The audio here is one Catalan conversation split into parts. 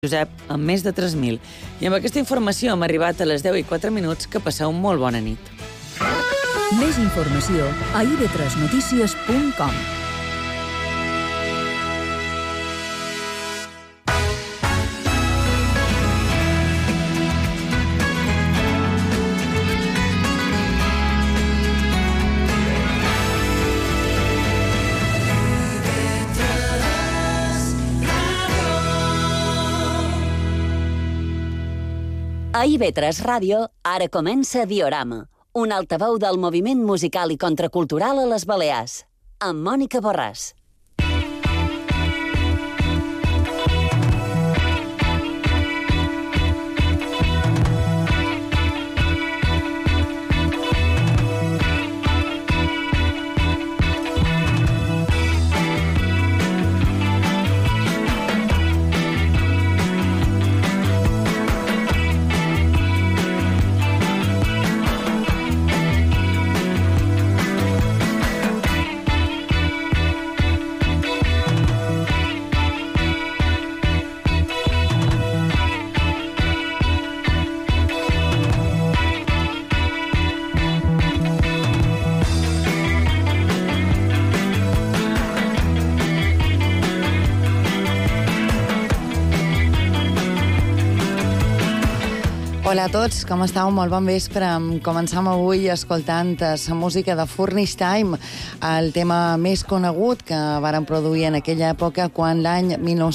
Josep, amb més de 3.000. I amb aquesta informació hem arribat a les 10:04, que passeu molt bona nit. Més informació a ib3notícies.com. A IB3 Ràdio, ara comença Diorama, un altaveu del moviment musical i contracultural a les Balears, amb Mònica Borràs. Hola a tots, com estàu? Molt bon vespre. Començam avui escoltant la música de Furnish Time, el tema més conegut que varen produir en aquella època quan l'any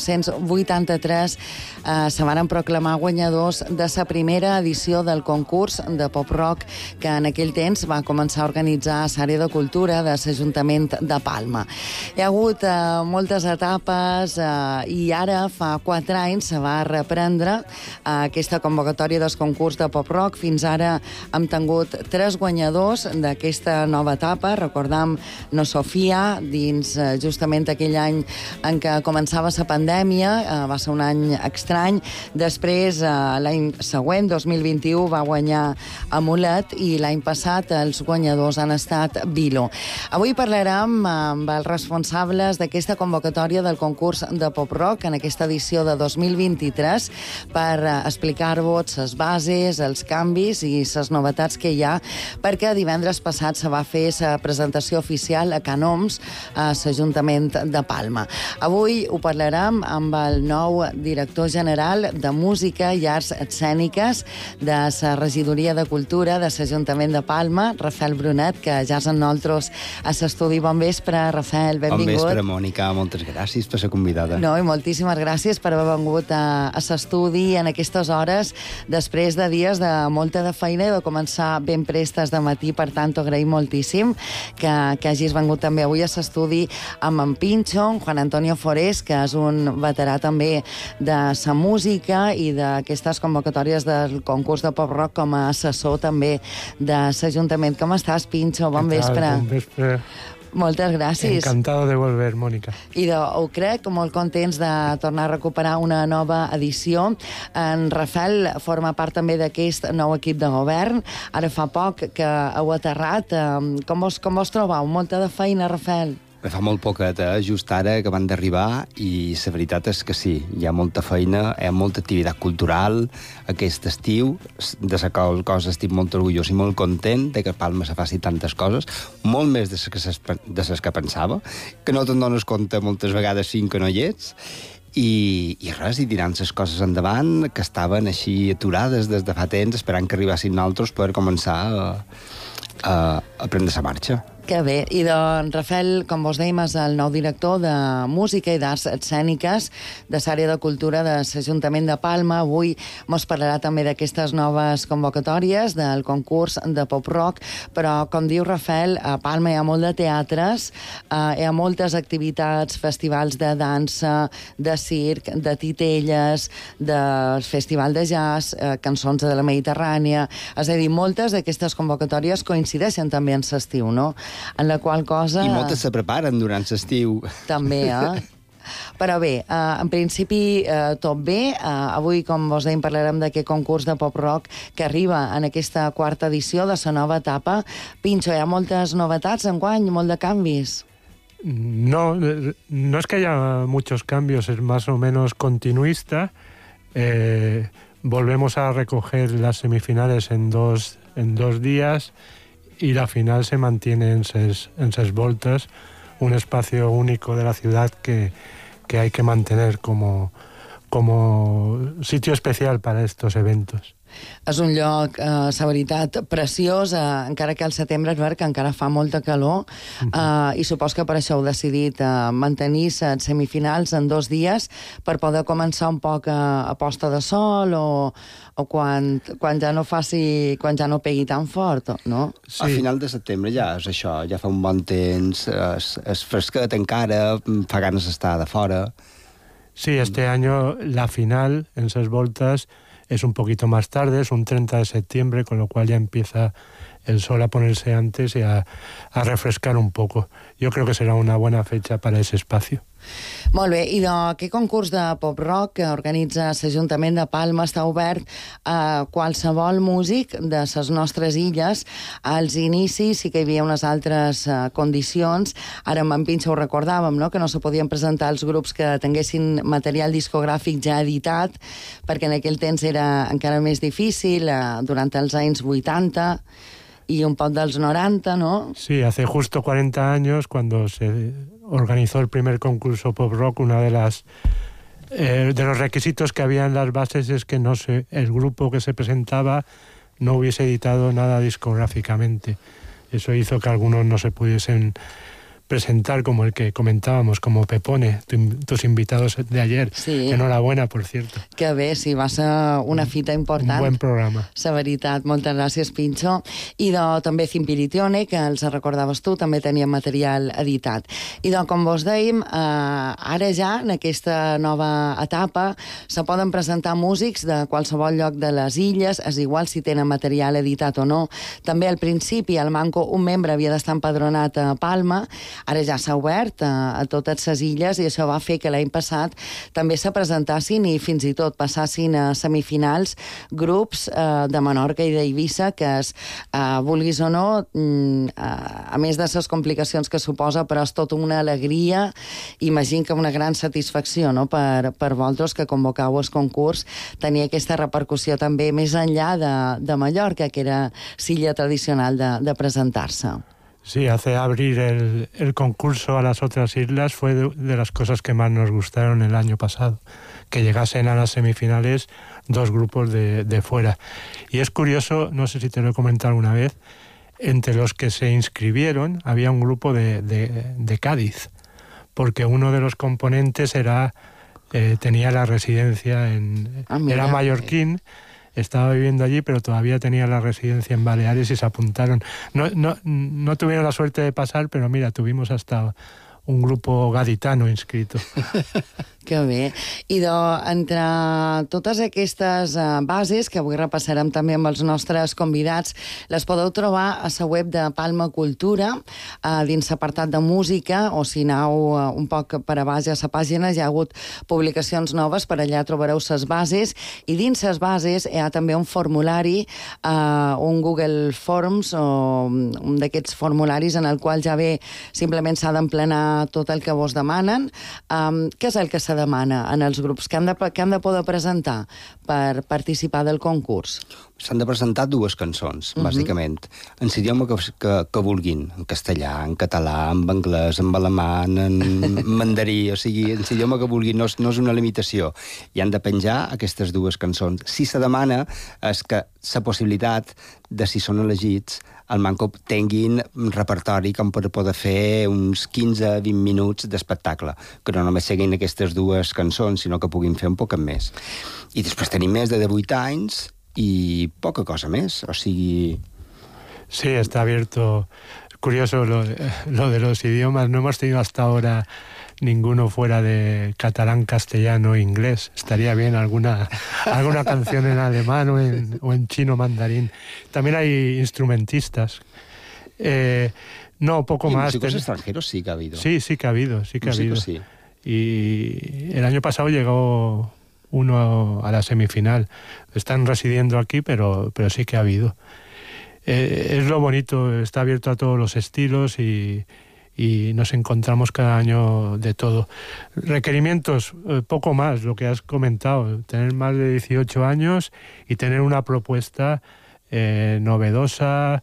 1983 se varen proclamar guanyadors de la primera edició del concurs de pop-rock que en aquell temps va començar a organitzar l'àrea de cultura de l'Ajuntament de Palma. Hi ha hagut moltes etapes i ara, fa 4 anys, se va reprendre aquesta convocatòria del concurs de pop-rock. Fins ara hem tingut 3 guanyadors d'aquesta nova etapa. Recordam No Sofia, dins justament aquell any en què començava la pandèmia, va ser un any estrany. Després, l'any següent, 2021, va guanyar Amulet i l'any passat els guanyadors han estat Vilo. Avui parlarem amb els responsables d'aquesta convocatòria del concurs de pop-rock en aquesta edició de 2023 per explicar-vos les bases, els canvis i les novetats que hi ha, perquè divendres passat se va fer la presentació oficial a Can Oms, a l'Ajuntament de Palma. Avui ho parlarem amb el nou director general de Música i Arts Escèniques de la Regidoria de Cultura de l'Ajuntament de Palma, Rafael Brunet, que ja és amb nosaltres a l'estudi. Bon vespre, Rafael, benvingut. Bon vespre, Mònica, moltes gràcies per ser convidada. No, i moltíssimes gràcies per haver vengut a l'estudi en aquestes hores, després de dies de molta de feina i de començar ben prestes de matí. Per tant, t'ho agraïm moltíssim que hagis vengut també avui a l'estudi amb en Pincho, Juan Antonio Forés, que és un veterà també de la música i d'aquestes convocatòries del concurs de pop-rock com a assessor també de l'Ajuntament. Com estàs, Pincho? Bon vespre. Bon vespre. Moltes gràcies. Encantado de volver, Mònica. I ho crec, molt contents de tornar a recuperar una nova edició. En Rafael forma part també d'aquest nou equip de govern. Ara fa poc que heu aterrat. Com vos trobeu? Molta de feina, Rafael? Fa molt poquet, just ara que van d'arribar, i la veritat és que sí, hi ha molta feina, hi ha molta activitat cultural aquest estiu, de la qual cosa estic molt orgullós i molt content de que a Palma se faci tantes coses, molt més de les que pensava, que no te'n dones compte moltes vegades fins que no hi ets, i res, i tirant les coses endavant, que estaven així aturades des de fa temps, esperant que arribassin nosaltres per començar a prendre la marxa. Que bé. I doncs, Rafael, com vos dèiem, és el nou director de Música i d'Arts Escèniques de l'àrea de cultura de l'Ajuntament de Palma. Avui mos parlarà també d'aquestes noves convocatòries del concurs de pop-rock, però, com diu Rafael, a Palma hi ha molt de teatres, hi ha moltes activitats, festivals de dansa, de circ, de titelles, del festival de jazz, cançons de la Mediterrània. És a dir, moltes d'aquestes convocatòries coincideixen també en l'estiu, no? En la qual cosa... I moltes se preparen durant l'estiu. També, Però bé, en principi tot bé. Avui, com vos dèiem, parlarem d'aquest concurs de pop-rock que arriba en aquesta 4ª edició de la nova etapa. Pincho, hi ha moltes novetats enguany, molt de canvis. No, no es que haya muchos cambios, es más o menos continuista. Volvemos a recoger las semifinales en dos días y la final se mantiene en Ses Voltes, un espacio único de la ciudad que hay que mantener como sitio especial para estos eventos. És un lloc, la veritat, preciós, encara que al setembre és veritat que encara fa molta calor, i supos que per això heu decidit mantenir les semifinals en 2 dies per poder començar un poc a posta de sol o quan ja no pegui tan fort, no? Sí. A final de setembre ja és això, ja fa un bon temps, és fresquet encara, fa ganes d'estar de fora. Sí, este año la final en Ses Voltes es un poquito más tarde, es un 30 de septiembre, con lo cual ya empieza el sol a ponerse antes y a refrescar un poco. Yo creo que será una buena fecha para ese espacio. Molt bé, i aquest concurs de pop-rock que organitza l'Ajuntament de Palma està obert a qualsevol músic de les nostres illes. Als inicis sí que hi havia unes altres condicions. Ara amb en Pinxo ho recordàvem, no? Que no se podien presentar els grups que tinguessin material discogràfic ja editat, perquè en aquell temps era encara més difícil, durant els anys 80 y un poc dels 90, ¿no? Sí, hace justo 40 años, cuando se organizó el primer concurso pop rock, una de los requisitos que había en las bases es que el grupo que se presentaba no hubiese editado nada discográficamente. Eso hizo que algunos no se pudiesen presentar, como el que comentábamos, como Pepone, tus invitados de ayer. Sí. Enhorabuena, por cierto. Que bé, sí, va ser una fita important. Un buen programa. La veritat, moltes gràcies, Pinxo. I també Cimpiritione, que els recordaves tu, també tenia material editat. I com vos dèiem, ara ja, en aquesta nova etapa, se poden presentar músics de qualsevol lloc de les illes, és igual si tenen material editat o no. També al principi, al Manco, un membre havia d'estar empadronat a Palma. Ara ja s'ha obert a totes les illes i això va fer que l'any passat també se presentassin i fins i tot passassin a semifinals grups de Menorca i d'Eivissa que vulguis o no, a més de les complicacions que suposa, però és tota una alegria, imagino que una gran satisfacció, no? per vosaltres que convocau el concurs, tenia aquesta repercussió també més enllà de Mallorca, que era l'illa tradicional de presentar-se. Sí, abrir el concurso a las otras islas fue de las cosas que más nos gustaron el año pasado, que llegasen a las semifinales 2 grupos de fuera. Y es curioso, no sé si te lo he comentado alguna vez, entre los que se inscribieron había un grupo de Cádiz, porque uno de los componentes tenía la residencia era mallorquín. Estaba viviendo allí, pero todavía tenía la residencia en Baleares y se apuntaron. No tuvieron la suerte de pasar, pero mira, tuvimos hasta un grupo gaditano inscrito. Que bé. I entre totes aquestes bases, que avui repassarem també amb els nostres convidats, les podeu trobar a la web de Palma Cultura, dins l'apartat de música, o si aneu un poc per a baix a la pàgina, hi ha hagut publicacions noves, per allà trobareu les bases, i dins les bases hi ha també un formulari, un Google Forms, o un d'aquests formularis en el qual ja ve, simplement s'ha d'emplenar tot el que vos demanen. Què és el que se demana en els grups? Què han de poder presentar per participar del concurs? S'han de presentar 2 cançons, bàsicament, en l'idioma que vulguin, en castellà, en català, en anglès, en alemany, en mandarí, o sigui, en l'idioma que vulguin, no és una limitació. I han de penjar aquestes 2 cançons. Si se demana és que la possibilitat de, si són elegits, el Manco tinguin un repertori com per poder fer uns 15-20 minuts d'espectacle, que no només siguin aquestes 2 cançons, sinó que puguin fer un poc més. I després tenim més de 18 anys y poca cosa més, o sigui... Sí, está abierto. Curioso lo de los idiomas. No hemos tenido hasta ahora ninguno fuera de catalán, castellano e inglés. Estaría bien alguna canción en alemán o en chino mandarín. También hay instrumentistas. No, poco más. ¿Músicos extranjeros sí que ha habido? Sí que ha habido. Sí. Y el año pasado llegó uno a la semifinal. Están residiendo aquí, pero sí que ha habido. Es lo bonito, está abierto a todos los estilos y y nos encontramos cada año de todo. Requerimientos, poco más, lo que has comentado, tener más de 18 años y tener una propuesta novedosa,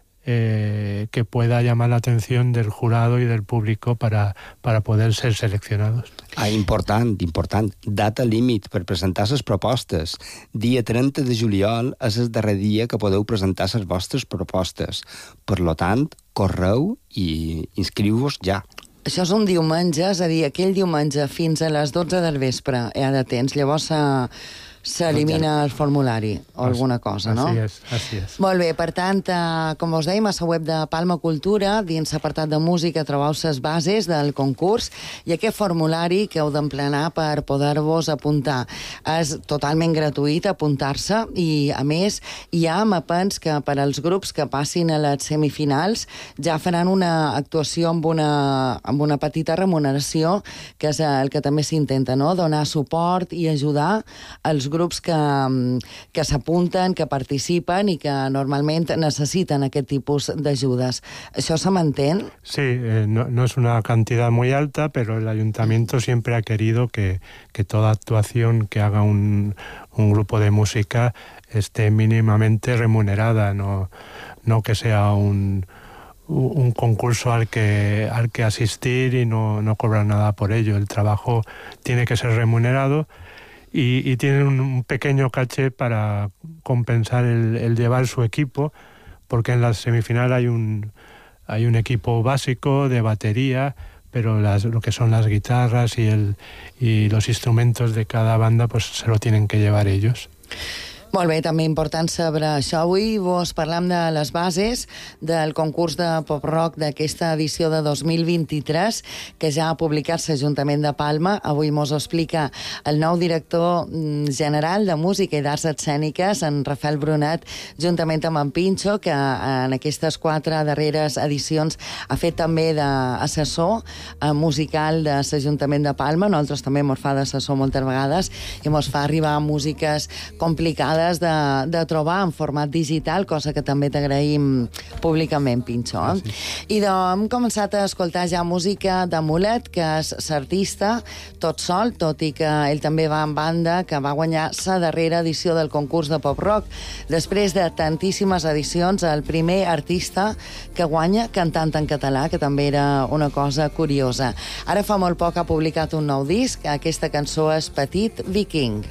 que pueda llamar la atención del jurado i del públic para poder ser seleccionados. Important. Data límit per presentar les propostes. Dia 30 de juliol és el darrer dia que podeu presentar les vostres propostes. Per lo tant, correu i inscriu-vos ja. Això és un diumenge, és a dir, aquell diumenge fins a les 12 del vespre hi ha de temps. Llavors s'elimina el formulari o alguna cosa, no? Així és. Molt bé, per tant, com us dèiem, a la web de Palma Cultura, dins l'apartat de música, trobeu les bases del concurs i aquest formulari que heu d'emplenar per poder-vos apuntar. És totalment gratuït apuntar-se i, a més, hi ha mapens que per als grups que passin a les semifinals ja faran una actuació amb una petita remuneració, que és el que també s'intenta, no? Donar suport i ajudar els grups que s'apunten, que participen i que normalment necesiten aquest tipus d'ajudes. ¿Això se mantén? Sí, no es una cantidad muy alta, pero el ayuntamiento siempre ha querido que toda actuación que haga un grupo de música esté mínimamente remunerada, no que sea un concurso al que asistir y no cobrar nada por ello. El trabajo tiene que ser remunerado y tienen un pequeño caché para compensar el llevar su equipo, porque en la semifinal hay un equipo básico de batería, pero lo que son las guitarras y los instrumentos de cada banda pues se lo tienen que llevar ellos. Molt bé, també important saber això. Avui vos parlam de les bases del concurs de pop-rock d'aquesta edició de 2023, que ja ha publicat l'Ajuntament de Palma. Avui mos ho explica el nou director general de Música i d'Arts Escèniques, en Rafael Brunet, juntament amb en Pinxo, que en aquestes 4 darreres edicions ha fet també d'assessor musical de l'Ajuntament de Palma. Nosaltres també mos fa d'assessor moltes vegades i mos fa arribar músiques complicades de trobar en format digital, cosa que també t'agraïm públicament, Pinxo. Sí. I hem començat a escoltar ja música de Mulet, que és l'artista tot sol, tot i que ell també va en banda, que va guanyar la darrera edició del concurs de pop-rock. Després de tantíssimes edicions, el primer artista que guanya cantant en català, que també era una cosa curiosa. Ara fa molt poc ha publicat un nou disc, aquesta cançó és Petit Viking.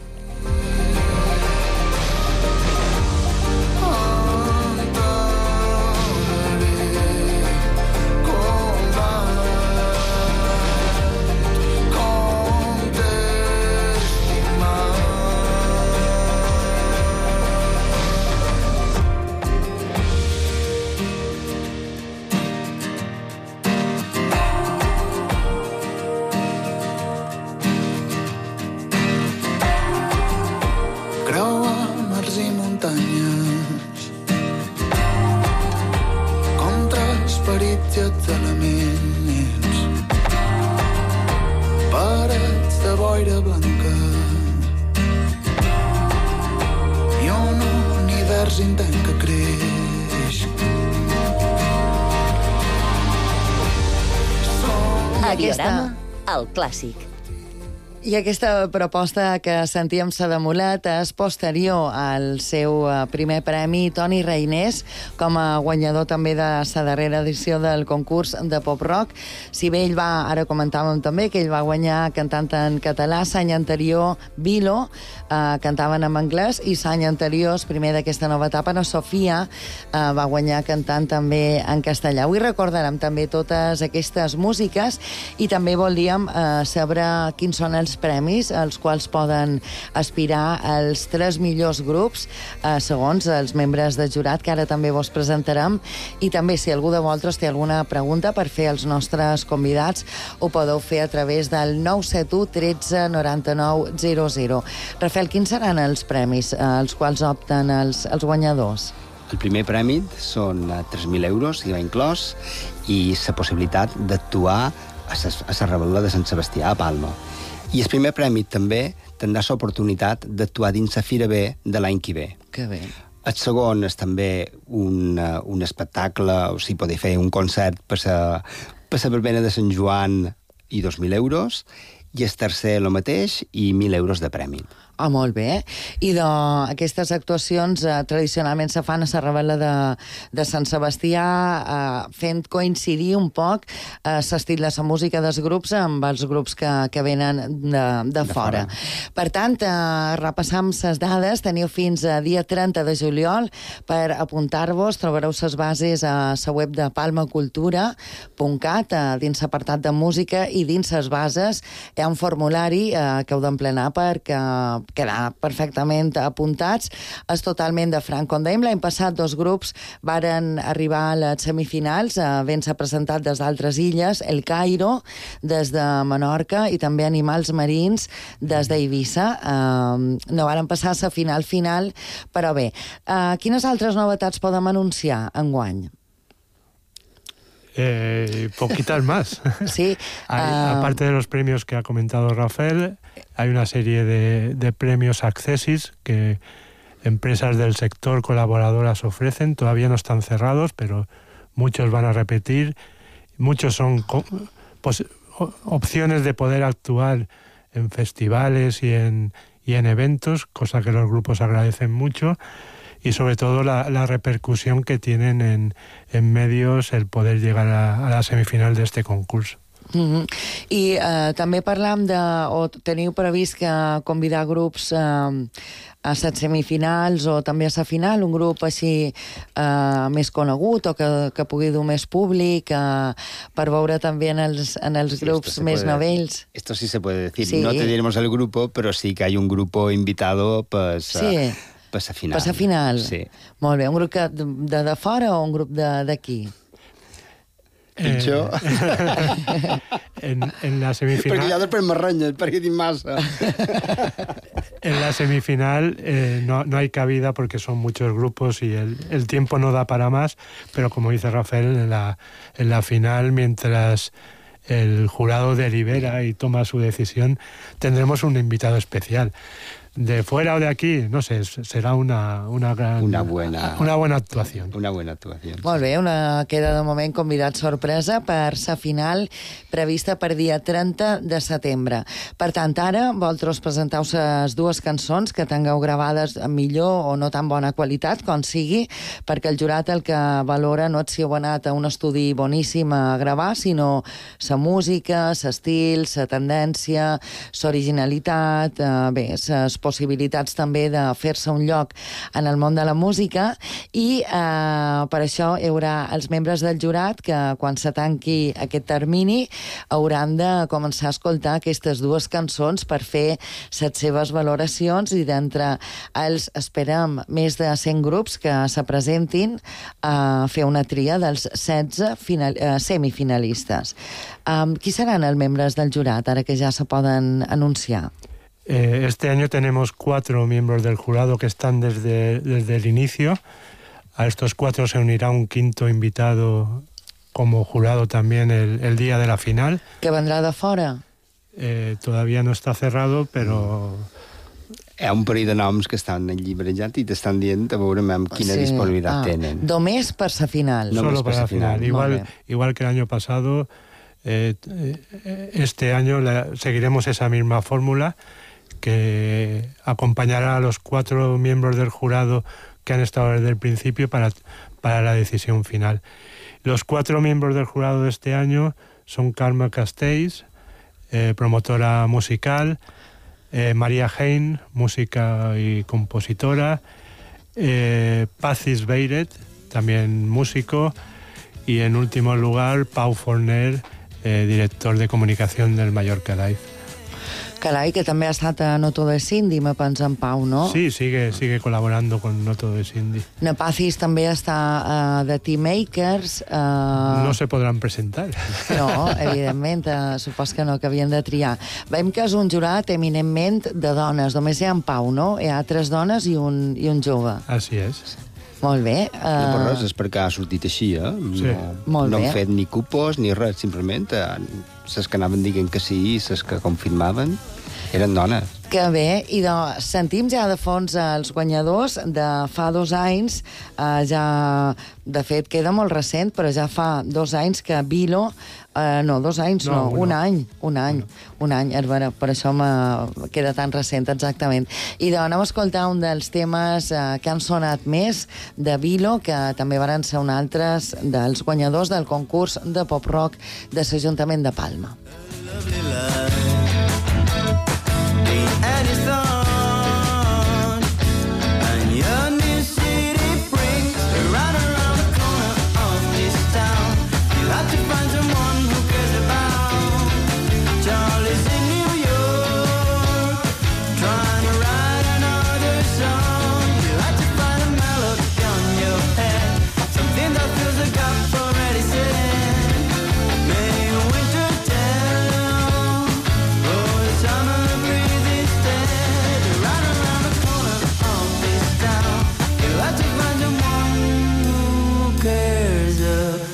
Diorama, el clàssic. I aquesta proposta que sentíem de Mulet és posterior al seu primer premi, Toni Reinés, com a guanyador també de la darrera edició del concurs de pop-rock. Si bé ell va, ara comentàvem també, que ell va guanyar cantant en català, l'any anterior Vilo, cantaven en anglès, i l'any anterior, primer d'aquesta nova etapa, la Sofia va guanyar cantant també en castellà. Avui recordarem també totes aquestes músiques i també voldríem saber quins són els premis als quals poden aspirar els 3 millors grups, segons els membres del jurat, que ara també vos presentarem. I també, si algú de vosaltres té alguna pregunta per fer als nostres convidats, ho podeu fer a través del 971 13 99 00. Rafael, quins seran els premis als quals opten els guanyadors? El primer premi són 3.000 euros, i va inclòs, i la possibilitat d'actuar a la Revetlla de Sant Sebastià, a Palma. I el primer premi també tindrà l'oportunitat d'actuar dins la Fira B de l'any que ve. Que bé. El segon és també un espectacle, o sigui, poder fer un concert per la verbena de Sant Joan i 2.000 euros, i el tercer el mateix i 1.000 euros de premi. Ah, molt bé. I aquestes actuacions tradicionalment se fan a la Rebel·la de Sant Sebastià, fent coincidir un poc l'estil de la música dels grups amb els grups que venen de fora. Per tant, repassam les dades. Teniu fins a dia 30 de juliol per apuntar-vos. Trobareu les bases a la web de palmacultura.cat, dins l'apartat de música, i dins les bases hi ha un formulari que heu d'emplenar perquè quedar perfectament apuntats. És totalment de franc condemn. L'any passat 2 grups varen arribar a les semifinals, ben-se presentat des d'altres illes, El Cairo, des de Menorca, i també Animals Marins, des d'Eivissa. No varen passar a la final, però bé. Quines altres novetats podem anunciar enguany? Poquitas más. Sí. Aparte de los premios que ha comentado Rafael, hay una serie de premios Accessis que empresas del sector colaboradoras ofrecen. Todavía no están cerrados, pero muchos van a repetir. Muchos son opciones de poder actuar en festivales y en eventos, cosa que los grupos agradecen mucho. Y sobre todo la repercusión que tienen en medios el poder llegar a la semifinal de este concurso. I també parlam o teniu previst convidar grups a les semifinals o també a la final, un grup així més conegut o que pugui dur més públic per veure també en els grups més novells. Esto sí se puede decir. Sí. No te diremos el grupo, pero sí que hay un grupo invitado, pues... Sí. Per la final. Per la final? Sí. Molt bé. Un grup de fora o un grup d'aquí? Pitjor. En la semifinal... Perquè ja després m'arrenyes, perquè dic massa. En la semifinal no hay cabida porque son muchos grupos y el tiempo no da para más, pero como dice Rafael, en la final, mientras el jurado delibera y toma su decisión, tendremos un invitado especial. De fuera o de aquí, no sé, será una buena actuación. Una buena actuación. Molt bé, queda de moment convidat sorpresa per la final prevista per dia 30 de setembre. Per tant, ara vosaltres presenteu les 2 cançons que tingueu gravades amb millor o no tan bona qualitat, com sigui, perquè el jurat el que valora no és si heu anat a un estudi boníssim a gravar, sinó la música, l'estil, la tendència, l'originalitat, bé, les possibilitats també de fer-se un lloc en el món de la música, i per això hi haurà els membres del jurat que quan se tanqui aquest termini hauran de començar a escoltar aquestes 2 cançons per fer les seves valoracions, i d'entre els esperem més de 100 grups que se presentin a fer una tria dels 16 semifinalistes. Qui seran els membres del jurat, ara que ja se poden anunciar? Este año tenemos 4 miembros del jurado que están desde el inicio. A estos 4 se unirá un 5º invitado como jurado también el día de la final. Que vendrá de fora? Todavía no está cerrado, pero... Hi ha un parell de noms que estan llibrejats i t'estan dient a veure quina disponibilitat tenen. Només per la final. Solo para la final. Igual que el año pasado, este año seguiremos esa misma fórmula, que acompañará a los 4 miembros del jurado que han estado desde el principio para la decisión final. Los 4 miembros del jurado de este año son Carme Castells, promotora musical, María Hein, música y compositora, Pacis Beiret, también músico, y en último lugar Pau Forner, director de comunicación del Mallorca Live. Carai, que també ha estat a No Todo es Indie, me pensa en Pau, no? Sí, sigue colaborando con No Todo es Indie. Napacis també està de Teammakers. No se podran presentar. No, evidentment, supos que no, que havien de triar. Veiem que és un jurat eminentment de dones, només hi ha en Pau, no? Hi ha 3 dones i un jove. Así es. Molt bé. No per res, és perquè ha sortit així, Sí. Molt no bé. han fet ni cupos ni res, simplement les que anaven dient que sí i les que confirmaven eren dones. Que bé, i sentim ja de fons els guanyadors de fa 2 anys, ja, de fet, queda molt recent, però ja fa 2 anys que Vilo, no, 2 anys no, un any, per això queda tan recent, exactament. I anem a escoltar un dels temes que han sonat més de Vilo, que també van ser un altres dels guanyadors del concurs de pop-rock de l'Ajuntament de Palma. And it's on, and your new city brings right around the corner of this town. You have to find someone who cares about. Charlie's in New York, trying to write another song. You have to find a melody on your head, something that fills a gap already set in. May winter tell, oh, the summer breeze instead. Right around the corner of this town, you have to find someone who cares about.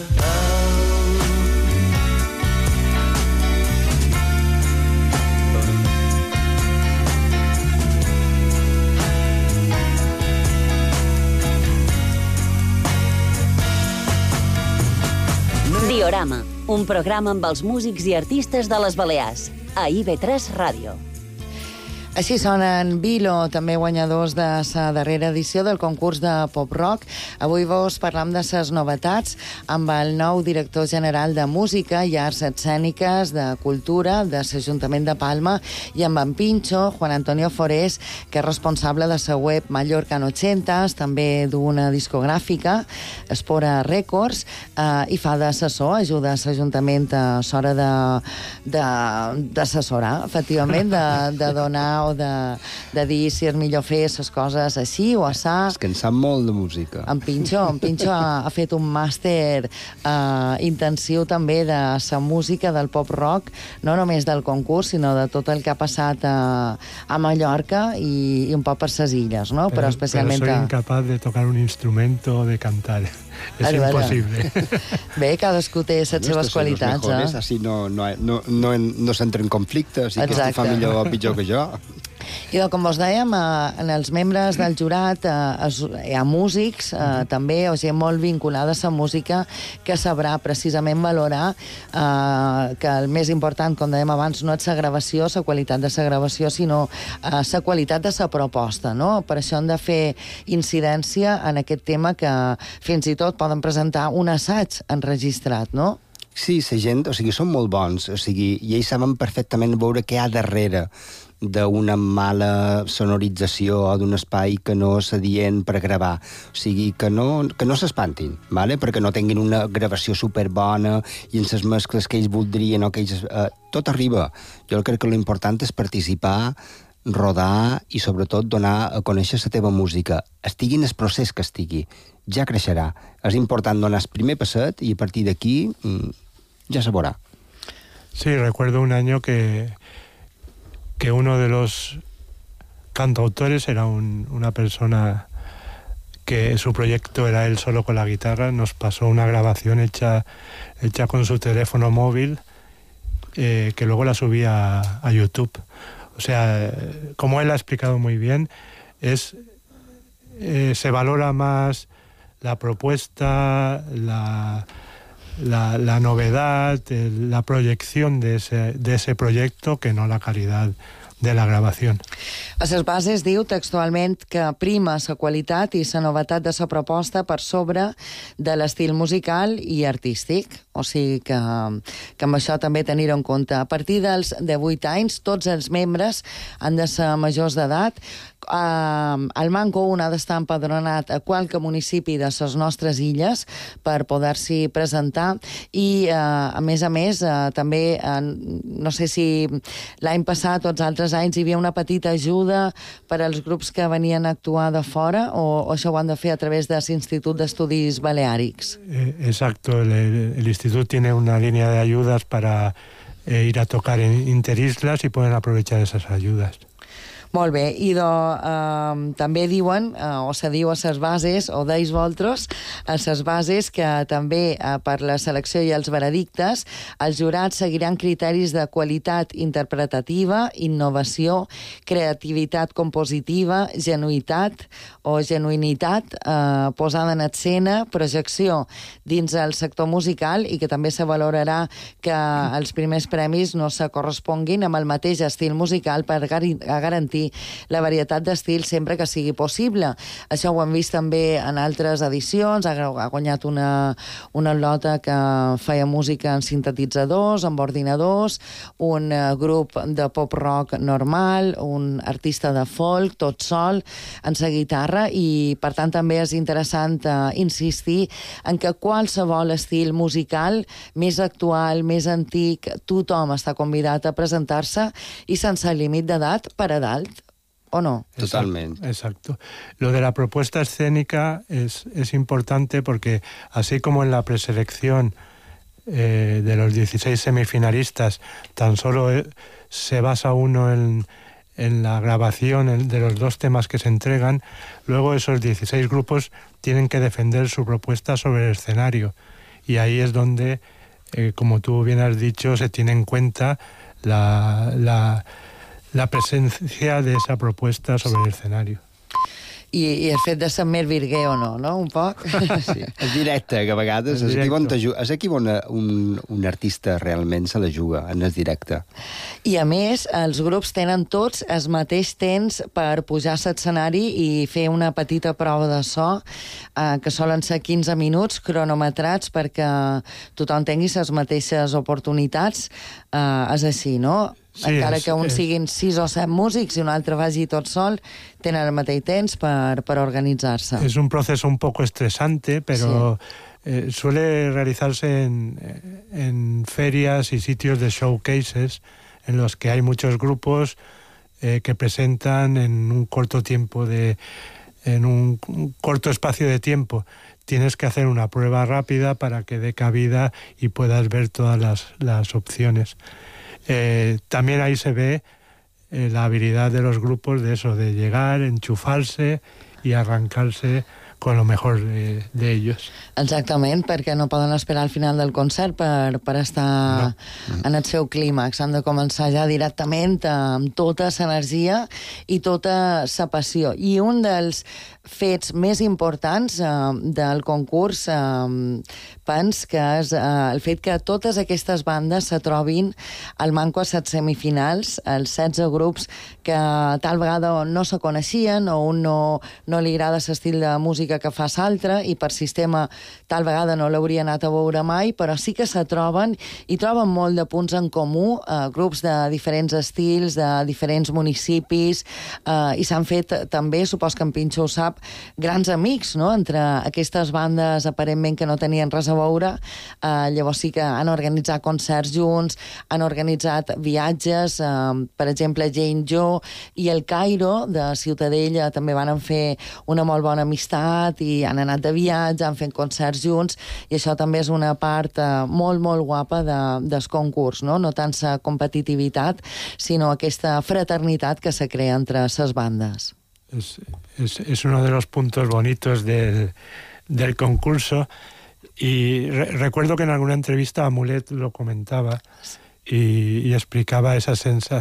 Diorama, un programa amb els músics i artistes de les Balears, a IB3 Ràdio. Així sonen Vilo, també guanyadors de la darrera edició del concurs de pop-rock. Avui vos parlam de ses novetats amb el nou director general de Música i Arts Escèniques de Cultura de l'Ajuntament de Palma i amb en Pincho, Juan Antonio Forés, que és responsable de la web Mallorca en 80s, també d'una discogràfica, Espora Records, i fa d'assessor, ajuda a l'Ajuntament a l'hora d'assessorar, efectivament, de donar o de dir si és millor fer les coses així o assà. És que en sap molt de música. En Pincho ha fet un màster intensiu també de la música del pop-rock, no només del concurs, sinó de tot el que ha passat a Mallorca i un poc per les illes, no? Però especialment... Pero soy incapaz de tocar un instrumento o de cantar. Es imposible. Bé, cadascú té les seves qualitats. Mejores, así no s'entra en conflicte, si que fa millor o pitjor que jo. I com vos dèiem, en els membres del jurat hi ha músics, també, o gent molt vinculada a la música, que sabrà precisament valorar que el més important, com dèiem abans, no és la gravació, la qualitat de la gravació, sinó la qualitat de la proposta, no? Per això han de fer incidència en aquest tema que fins i tot poden presentar un assaig enregistrat, no? Sí, la gent, o sigui, són molt bons, o sigui, i ells saben perfectament veure què hi ha darrere d'una mala sonorització o d'un espai que no és adient per gravar. O sigui, que no s'espantin, ¿vale? Perquè no tinguin una gravació superbona i en les mescles que ells voldrien o que ells... tot arriba. Jo crec que l'important és participar, rodar i, sobretot, donar a conèixer la teva música. Estigui en el procés que estigui. Ja creixerà. És important donar el primer passet i a partir d'aquí ya se verá. Sí, recuerdo un año que uno de los cantautores era una persona que su proyecto era él solo con la guitarra, nos pasó una grabación hecha con su teléfono móvil que luego la subía a YouTube. O sea, como él ha explicado muy bien, se valora más la propuesta, la novedad, la proyección de ese proyecto que no la calidad de la gravació. A les bases diu textualment que prima la qualitat i la novetat de la proposta per sobre de l'estil musical i artístic. O sigui que amb això també tenir en compte. A partir dels 18 anys, tots els membres han de ser majors d'edat. El Manco un ha d'estar empadronat a qualque municipi de les nostres illes per poder-s'hi presentar i, a més, també, no sé si l'any passat o els altres anys hi havia una petita ajuda per als grups que venien a actuar de fora o això ho han de fer a través de l'Institut d'Estudis Baleàrics? Exacto, el instituto tiene una línea de ayudas para ir a tocar en interislas y pueden aprovechar esas ayudas. Molt bé, i també diuen, o se diu a ses bases, o deis vosaltres, a ses bases que també per la selecció i els veredictes els jurats seguiran criteris de qualitat interpretativa, innovació, creativitat compositiva, genuïtat o genuïnitat, posada en escena, projecció dins el sector musical i que també se valorarà que els primers premis no se corresponguin amb el mateix estil musical per garantir la varietat d'estils sempre que sigui possible. Això ho hem vist també en altres edicions, ha guanyat una lota que feia música en sintetitzadors, amb ordinadors, un grup de pop-rock normal, un artista de folk, tot sol, en sa guitarra, i per tant també és interessant insistir en que qualsevol estil musical, més actual, més antic, tothom està convidat a presentar-se i sense límit d'edat per a dalt. ¿O no? Totalmente. Exacto. Lo de la propuesta escénica es importante porque así como en la preselección de los 16 semifinalistas tan solo se basa uno en la grabación de los 2 temas que se entregan, luego esos 16 grupos tienen que defender su propuesta sobre el escenario. Y ahí es donde, como tú bien has dicho, se tiene en cuenta la presencia de esa propuesta sobre el escenario. I el fet de ser més virguer o no, no? Un poc? Sí. El directe, que a vegades és aquí on un artista realment se la juga, en el directe. I a més, els grups tenen tots el mateix temps per pujar a l'escenari i fer una petita prova de so, que solen ser 15 minuts, cronometrats, perquè tothom tingui les mateixes oportunitats. És així, no? Sí, encara que uns siguin 6 o 7 músics i un altre vagi tot sol, tenen el mateix temps per organitzar-se. Es un proceso un poco estresante, pero suele realizarse en ferias y sitios de showcases en los que hay muchos grupos que presentan en un corto tiempo en un corto espacio de tiempo. Tienes que hacer una prueba rápida para que dé cabida y puedas ver todas las opciones. También ahí se ve la habilidad de los grupos de eso, de llegar, enchufarse y arrancarse con lo mejor de ellos. Exactament, perquè no poden esperar al final del concert per estar en el seu clímax. Han de començar ja directament amb tota l'energia i tota la passió. I un dels fets més importants del concurs pens que és el fet que totes aquestes bandes se trobin al manco a les semifinals, els 16 grups que tal vegada no se coneixien o un no li agrada l'estil de música que fa l'altre i per sistema tal vegada no l'hauria anat a veure mai, però sí que se troben i troben molt de punts en comú, grups de diferents estils, de diferents municipis, i s'han fet també, supos que en Pinxo ho sap, grans amics, no?, entre aquestes bandes aparentment que no tenien res a veure. Llavors sí que han organitzat concerts junts, han organitzat viatges, per exemple Jane Joe i el Cairo de Ciutadella també van fer una molt bona amistat i han anat de viatge, han fet concerts junts, i això també és una part molt, molt guapa del concurs, no? No tant la competitivitat, sinó aquesta fraternitat que se crea entre les bandes. Es uno de los puntos bonitos del concurso, y recuerdo que en alguna entrevista Amulet lo comentaba y explicaba esa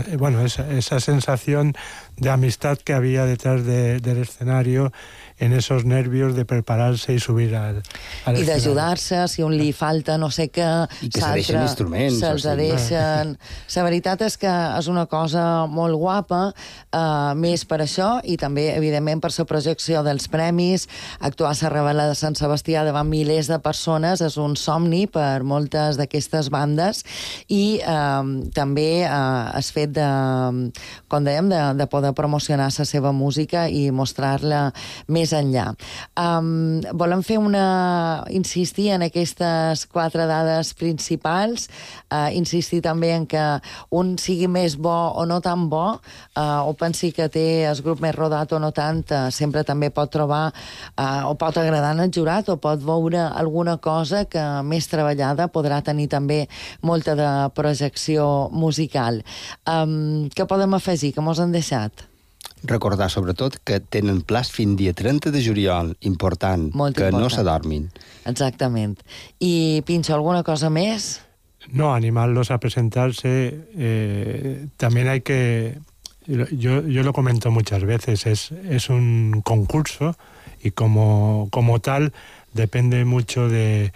sensación de amistad que había detrás del escenario, en esos nervios de prepararse y subir al escenario. I d'ajudar-se, si un li falta no sé què, i que se deixen instruments. Se'ls deixen. La veritat és que és una cosa molt guapa, més per això, i també, evidentment, per la projecció dels premis. Actuar a la Rebel·la de Sant Sebastià davant milers de persones és un somni per moltes d'aquestes bandes, i també es fet de, com dèiem, de poder promocionar la seva música i mostrar-la més enllà. Volem fer insistir en aquestes 4 dades principals, insistir també en que un sigui més bo o no tan bo, o pensi que té el grup més rodat o no tant, sempre també pot trobar o pot agradar en el jurat, o pot veure alguna cosa que més treballada podrà tenir també molta de projecció musical. Què podem afegir? Que mos han deixat? Recordar, sobretot, que tenen plaç fins dia 30 de juliol, important, Molt que no important. s'adormin. Exactament. I, Pinxo, alguna cosa més? No, animarlos a presentarse. También hay que... Yo lo comento muchas veces, es un concurso y como tal depende mucho de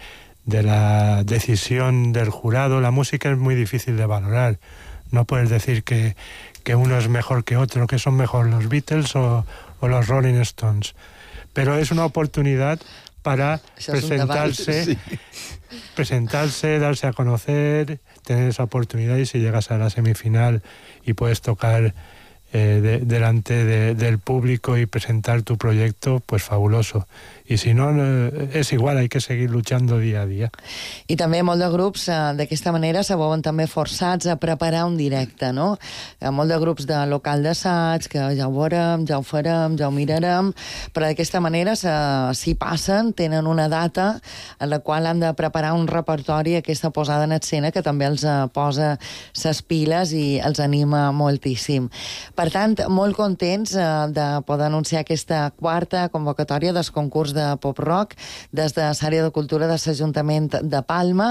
la decisión del jurado. La música es muy difícil de valorar. No puedes decir que uno es mejor que otro, que son mejor los Beatles o los Rolling Stones. Pero es una oportunidad para presentarse, presentarse, darse a conocer, tener esa oportunidad, y si llegas a la semifinal y puedes tocar delante del público y presentar tu proyecto, pues fabuloso. I si no, és igual, hay que seguir luchando dia a dia. I també molt de grups d'aquesta manera se veuen també forçats a preparar un directe, no? Molt de grups de local d'assaig, que ja ho veurem, ja ho farem, ja ho mirarem, però d'aquesta manera s'hi passen, tenen una data en la qual han de preparar un repertori, aquesta posada en escena, que també els posa ses piles i els anima moltíssim. Per tant, molt contents de poder anunciar aquesta quarta convocatòria del concurs de pop-rock des de l'àrea de cultura de l'Ajuntament de Palma,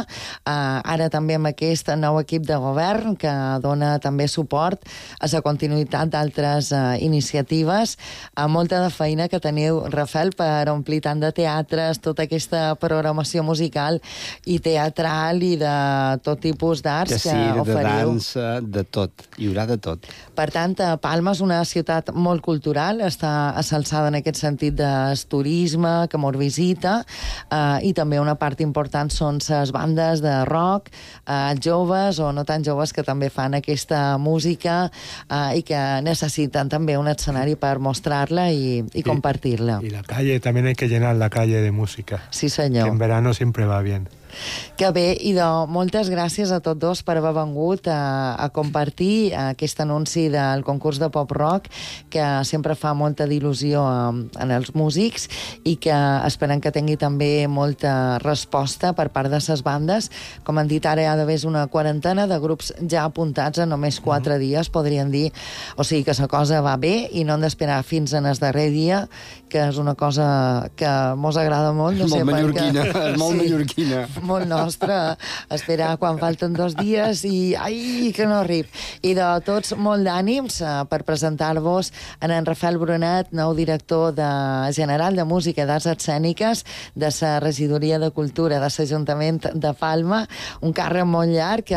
ara també amb aquest nou equip de govern que dona també suport a la continuïtat d'altres iniciatives. Molta de feina que teniu, Rafael, per omplir tant de teatres, tota aquesta programació musical i teatral i de tot tipus d'arts que de oferiu. dansa, de tot. Hi haurà de tot. Per tant, Palma és una ciutat molt cultural, està assalçada en aquest sentit del turisme, que mos visita, i també una part important són les bandes de rock, joves o no tan joves, que també fan aquesta música i que necessiten també un escenari per mostrar-la i compartir-la. Y la calle, también hay que llenar la calle de música. Sí, senyor. Que en verano siempre va bien. Que bé, i moltes gràcies a tots dos per haver vengut a compartir aquest anunci del concurs de pop-rock, que sempre fa molta d'il·lusió en els músics i que esperem que tingui també molta resposta per part de les bandes. Com han dit, ara hi ha d'haver una quarantena de grups ja apuntats en només 4 dies, podríem dir. O sigui que la cosa va bé i no hem d'esperar fins en el darrer dia, que és una cosa que mos agrada molt. No sé, molt mallorquina, perquè... molt mallorquina. Molt nostra, esperar quan falten 2 dies i ai, que no arrib. I de tots, molt d'ànims per presentar-vos en Rafael Brunet, nou director general de Música i d'Arts Escèniques de la Regidoria de Cultura de l'Ajuntament de Palma, un càrrec molt llarg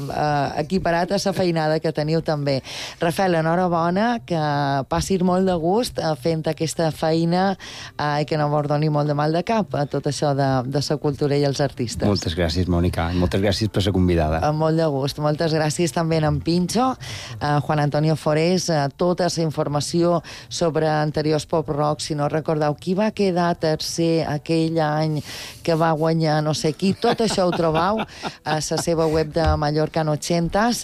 equiparat a la feinada que teniu també. Rafael, enhorabona, que passis molt de gust fent aquesta feina i que no vos doni molt de mal de cap a tot això de la cultura i els artistes. Moltes gràcies, Mònica. Moltes gràcies per ser convidada. Amb molt de gust. Moltes gràcies també a en Pinxo, Juan Antonio Forés, tota la informació sobre anteriors pop-rock. Si no recordeu, qui va quedar tercer aquell any que va guanyar no sé qui, tot això ho trobeu a la seva web de Mallorca en 80s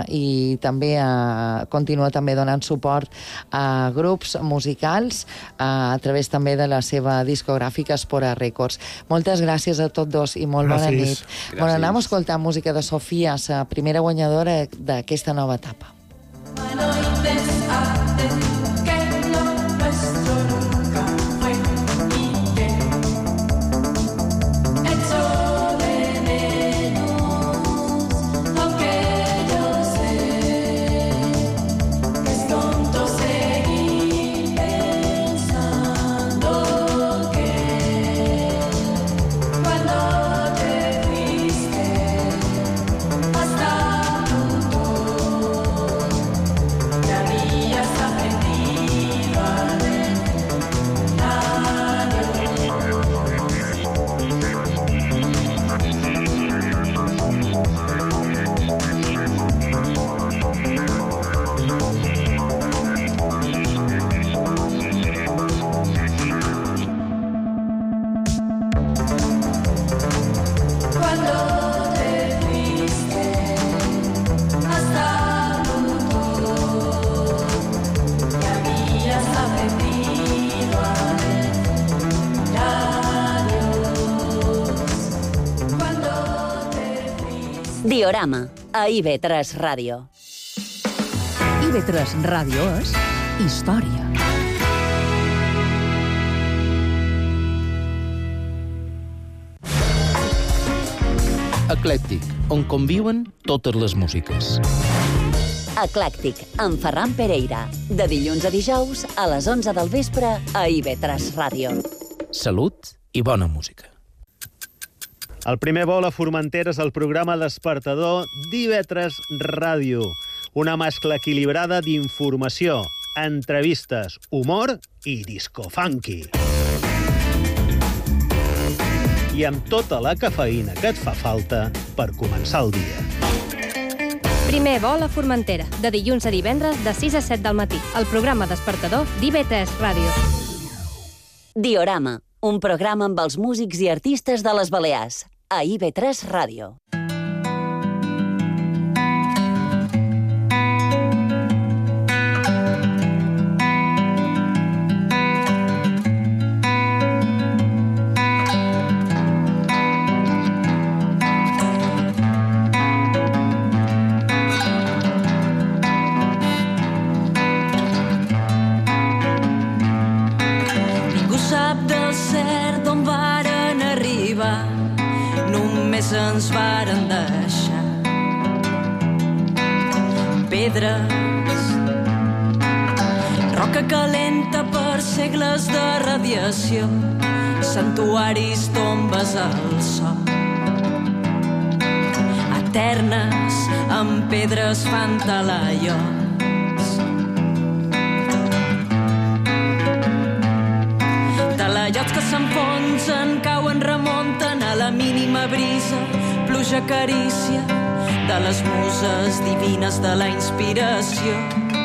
i també continua també donant suport a grups musicals a través també de la seva discogràfica Espora Records. Moltes gràcies a tots dos i molt bona nit. Bon, anem a escoltar música de Sofia, la primera guanyadora d'aquesta nova etapa. Diorama, a IB3 Ràdio. IB3 Ràdio és Història. Eclèctic, on conviuen totes les músiques. Eclèctic, amb Ferran Pereira. De dilluns a dijous, a les 11 del vespre, a IB3 Ràdio. Salut i bona música. El primer vol a Formentera és el programa despertador d'IB3 Ràdio. Una mescla equilibrada d'informació, entrevistes, humor i disco funky. I amb tota la cafeïna que et fa falta per començar el dia. Primer vol a Formentera, de dilluns a divendres de 6 a 7 del matí. El programa despertador d'IB3 Ràdio. Diorama, un programa amb els músics i artistes de les Balears. A IB3 Ràdio. Ens varen deixar pedres, roca calenta per segles de radiació, santuaris, tombes al sol, eternes amb pedres fan talaiots. Talaiots que s'enfonsen, cauen, remunten a la mínima brisa, pluja carícia de les muses divines de la inspiració.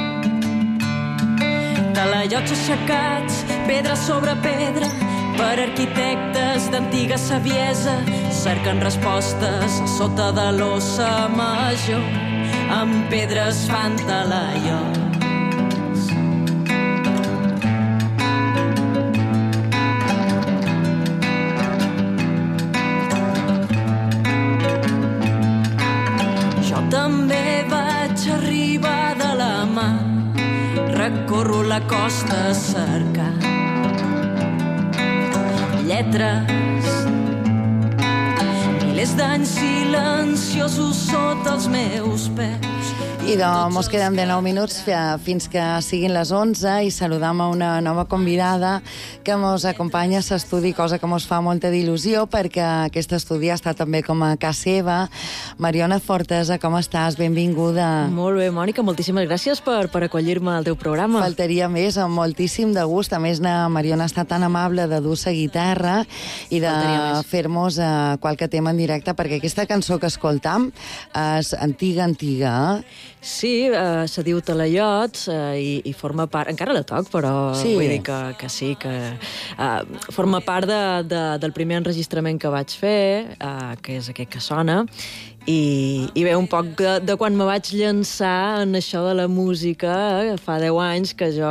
Talaiots aixecats, pedra sobre pedra, per arquitectes d'antiga saviesa, cerquen respostes a sota de l'ossa major, amb pedres fan talaiots. També vaig arribar de la mà, recorro la costa a cercar lletres, milers d'anys silenciosos sota els meus peus. I doncs mos queden de 9 minuts fins que siguin les 11 i saludam a una nova convidada que mos acompanya a l'estudi, cosa que mos fa molta d'il·lusió perquè aquest estudi està també com a casa seva. Mariona Fortesa, com estàs? Benvinguda. Molt bé, Mònica, moltíssimes gràcies per acollir-me al teu programa. Faltaria més, amb moltíssim de gust. A més, Mariona està tan amable de dur la guitarra i de fer-nos qualque tema en directe, perquè aquesta cançó que escoltam és antiga, Sí, se diu Talaiots i forma part... Encara la toc, però sí. Vull dir que sí, que forma part del primer enregistrament que vaig fer, que és aquest que sona, i ve un poc de quan me vaig llançar en això de la música, fa 10 anys que jo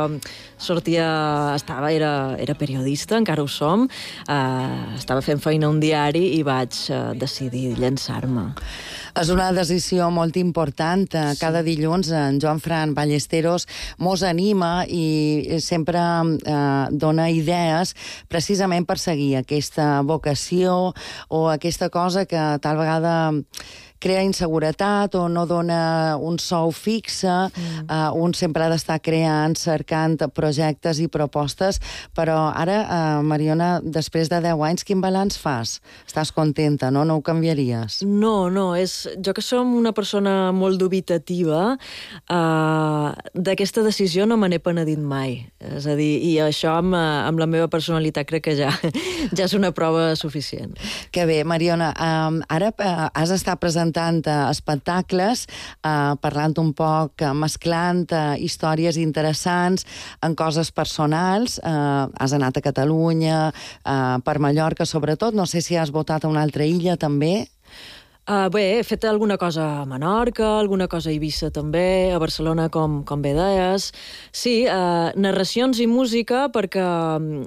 era periodista, encara ho som, estava fent feina a un diari i vaig decidir llançar-me. És una decisió molt important. Cada dilluns en Joan Fran Ballesteros mos anima i sempre dona idees precisament per seguir aquesta vocació o aquesta cosa que tal vegada crea inseguretat o no dona un sou fixe. Un sempre ha d'estar creant, cercant projectes i propostes, però ara, Mariona, després de 10 anys, quin balanç fas? Estàs contenta, no? No ho canviaries? No, jo que som una persona molt dubitativa, d'aquesta decisió no me n'he penedit mai. És a dir, i això amb la meva personalitat crec que ja és una prova suficient. Que bé, Mariona, ara has estat presentant espectacles, parlant un poc, mesclant històries interessants en coses personals. Has anat a Catalunya, per Mallorca sobretot, no sé si has votat a una altra illa també. Bé, he fet alguna cosa a Menorca, alguna cosa a Eivissa també, a Barcelona, com bé deies. Sí, narracions i música, perquè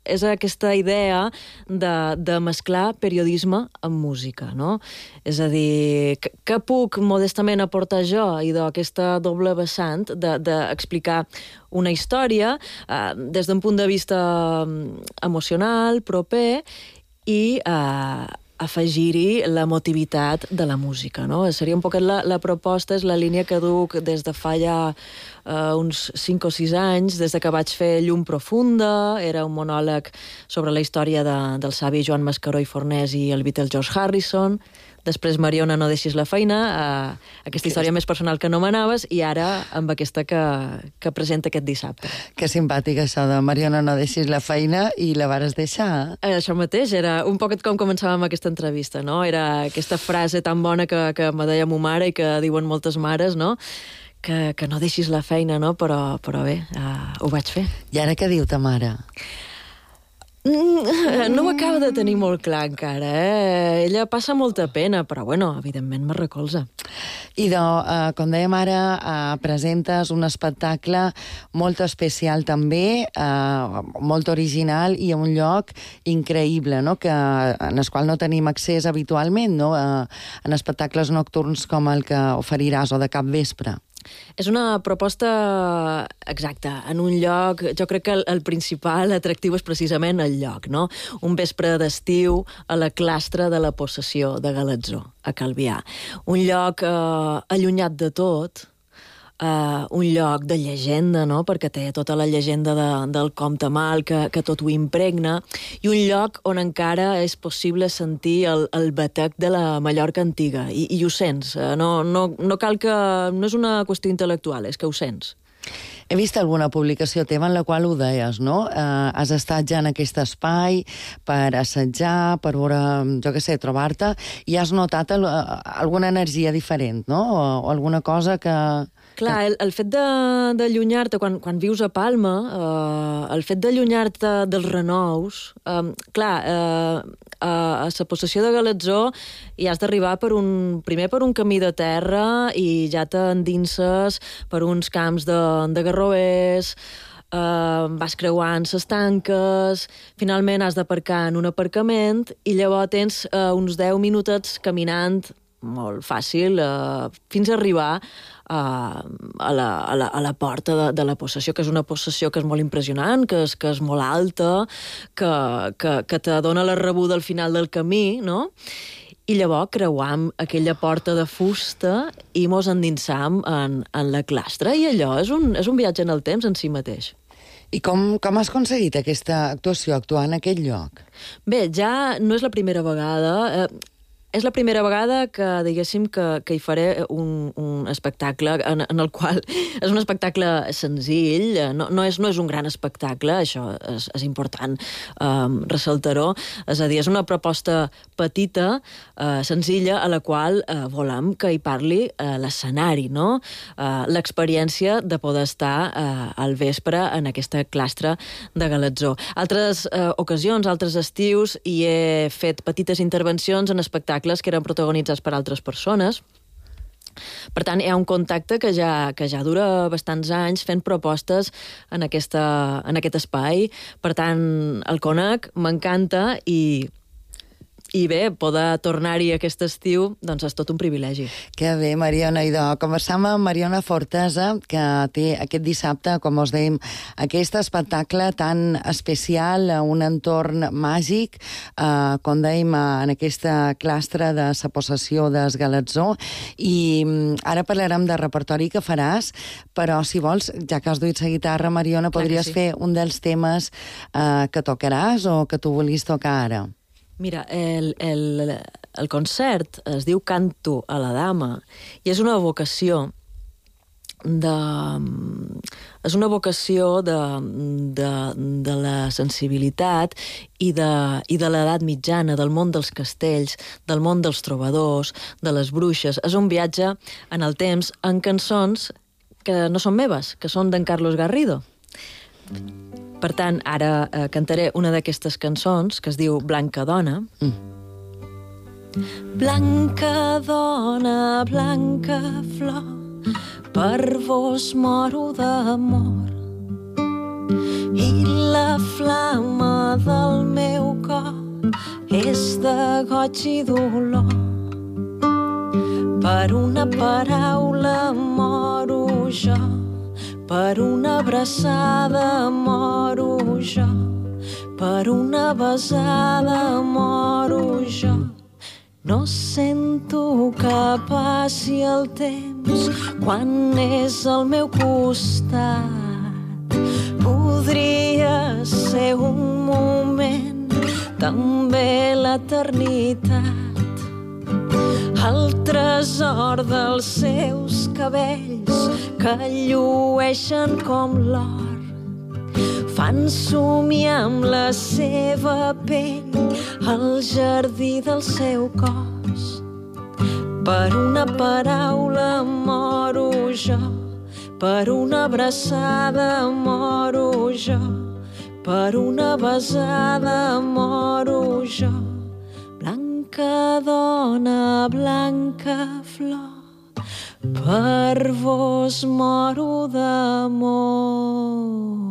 és aquesta idea de mesclar periodisme amb música, no? És a dir, què puc modestament aportar jo, idò, aquesta doble vessant d'explicar una història des d'un punt de vista emocional, proper, i afegir-hi l'emotivitat de la música, no? Seria un poquet la proposta, és la línia que duc des de fa ja uns 5 o 6 anys, des de que vaig fer Llum Profunda, era un monòleg sobre la història del savi Joan Mascaró i Fornés i el Beatle George Harrison. Després, Mariona, no deixis la feina, aquesta història més personal que no manaves, i ara amb aquesta que presenta aquest dissabte. Que simpàtic això de Mariona, no deixis la feina, i la vares deixar. Això mateix, era un poquet com començàvem aquesta entrevista, no? Era aquesta frase tan bona que me deia mo mare i que diuen moltes mares, no? Que no deixis la feina, no? Però bé, ho vaig fer. I ara què diu ta mare? No ho acaba de tenir molt clar encara, eh? Ella passa molta pena, però bueno, evidentment me recolza. Idò, com dèiem ara, presentes un espectacle molt especial també, molt original i a un lloc increïble, no? En el qual no tenim accés habitualment, no? En espectacles nocturns com el que oferiràs o de capvespre. És una proposta exacta, en un lloc, jo crec que el principal atractiu és precisament el lloc, no? Un vespre d'estiu a la clastra de la possessió de Galatzó, a Calvià. Un lloc allunyat de tot, un lloc de llegenda, no? Perquè té tota la llegenda del comte Mal, que tot ho impregna, i un lloc on encara és possible sentir el batec de la Mallorca antiga, i ho sents. No cal que... No és una qüestió intel·lectual, és que ho sents. He vist alguna publicació teva en la qual ho deies, no? Has estat ja en aquest espai per assajar, per veure, jo què sé, trobar-te, i has notat alguna energia diferent, no? O alguna cosa que... Clar, el fet d'allunyar-te, quan vius a Palma, el fet d'allunyar-te dels renous, clar, a la possessió de Galatzó hi has d'arribar primer per un camí de terra i ja t'endinses per uns camps de garrovers, vas creuant les tanques, finalment has d'aparcar en un aparcament i llavors tens uns 10 minutets caminant molt fàcil fins a arribar a la porta de la possessió, que és una possessió que és molt impressionant, que és molt alta, que te dona la rebuda al final del camí, no? I llavors creuam aquella porta de fusta i mos endinsam en la clastra, i allò és un viatge en el temps en si mateix. I com has aconseguit aquesta actuació, actuar en aquest lloc? Bé, ja no és la primera vegada... És la primera vegada que, diguéssim, que hi faré un espectacle en el qual és un espectacle senzill, no és un gran espectacle, això és important ressaltar-ho, és a dir, és una proposta petita, senzilla, a la qual volem que hi parli l'escenari, no? L'experiència de poder estar al vespre en aquesta clastra de Galatzó. Altres ocasions, altres estius, hi he fet petites intervencions en espectacles que eren protagonitzats per altres persones. Per tant, hi ha un contacte que ja dura bastants anys fent propostes en aquest espai. Per tant, el conec, m'encanta i bé, poder tornar-hi aquest estiu, doncs és tot un privilegi. Que bé, Mariona. I conversam amb Mariona Fortesa, que té aquest dissabte, com us dèiem, aquest espectacle tan especial, un entorn màgic, com dèiem, en aquesta clastra de la possessió del Galatzó. I ara parlarem de repertori que faràs, però si vols, ja que has duit la guitarra, Mariona, podries fer un dels temes que tocaràs o que tu vulguis tocar ara. Mira, el concert es diu Canto a la Dama i és una vocació de la sensibilitat i de l'edat mitjana, del món dels castells, del món dels trobadors, de les bruixes. És un viatge en el temps en cançons que no són meves, que són d'en Carlos Garrido. Per tant, ara cantaré una d'aquestes cançons que es diu Blanca Dona. Blanca dona, blanca flor, per vos moro d'amor. I la flama goig i dolor. Per una paraula moro jo, per una abraçada moro jo, per una besada moro jo. No sento que passi el temps quan és al meu costat. Podria ser un moment, també l'eternitat. El tresor dels seus cabells que llueixen com l'or fan somiar amb la seva pell al jardí del seu cos. Per una paraula moro jo, per una abraçada moro jo, per una besada moro jo. Blanca dona, blanca flor, per vos moro d'amor.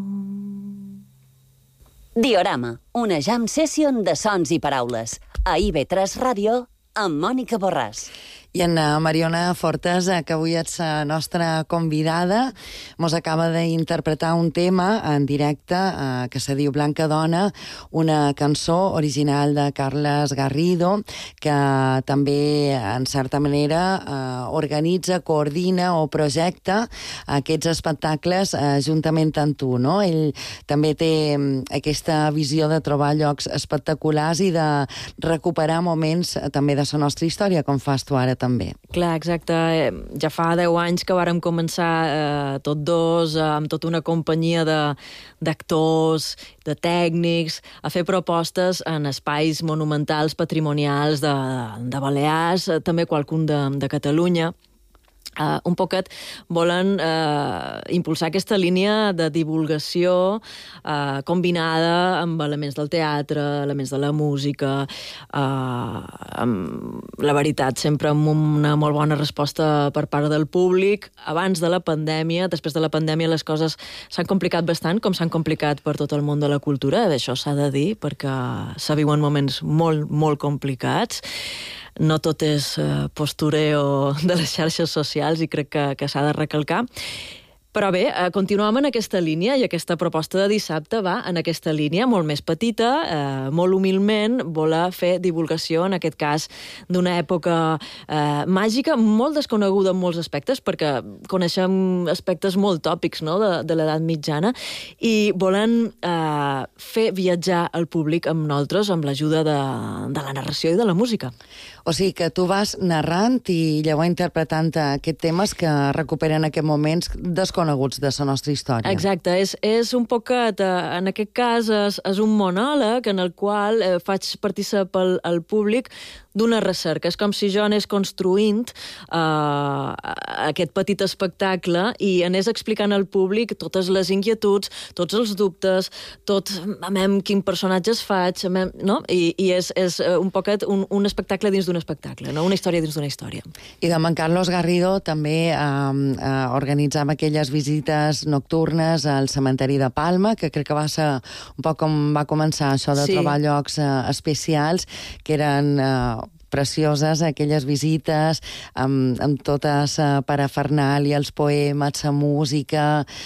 Diorama, una jam session de sons i paraules. A IB3 Ràdio, amb Mònica Borràs. I en Mariona Fortes, que avui ets la nostra convidada, mos acaba d'interpretar un tema en directe que se diu Blanca Dona, una cançó original de Carles Garrido, que també, en certa manera, organitza, coordina o projecta aquests espectacles juntament amb tu, no? Ell també té aquesta visió de trobar llocs espectaculars i de recuperar moments també de la nostra història, com fas tu ara també. Clar, exacte. Ja fa 10 anys que vàrem començar tots dos, amb tota una companyia d'actors, de tècnics, a fer propostes en espais monumentals, patrimonials de Balears, també qualcun de Catalunya. Un poquet volen impulsar aquesta línia de divulgació combinada amb elements del teatre, elements de la música, la veritat, sempre amb una molt bona resposta per part del públic. Abans de la pandèmia, després de la pandèmia, les coses s'han complicat bastant, com s'han complicat per tot el món de la cultura, d'això s'ha de dir, perquè se viuen moments molt, molt complicats. No tot és postureo de les xarxes socials i crec que s'ha de recalcar. Però bé, continuem en aquesta línia i aquesta proposta de dissabte va en aquesta línia, molt més petita, molt humilment, voler fer divulgació, en aquest cas, d'una època màgica, molt desconeguda en molts aspectes, perquè coneixem aspectes molt tòpics, no?, de l'edat mitjana, i volen fer viatjar el públic amb nosaltres amb l'ajuda de la narració i de la música. O sigui que tu vas narrant i llavors interpretant aquests temes que recuperen aquests moments desconeguts de la nostra història. Exacte, és un poquet, en aquest cas és un monòleg en el qual faig participar el públic d'una recerca. És com si jo anés construint aquest petit espectacle i anés explicant al públic totes les inquietuds, tots els dubtes, tot quin personatge es faig, no? I és un poquet un espectacle dins d'un espectacle, no? Una història dins d'una història. I amb en Carlos Garrido també organitzava aquelles visites nocturnes al cementeri de Palma, que crec que va ser un poc com va començar això de trobar llocs especials, que eren precioses, aquelles visites amb tota la parafernàlia, els poemes, la música,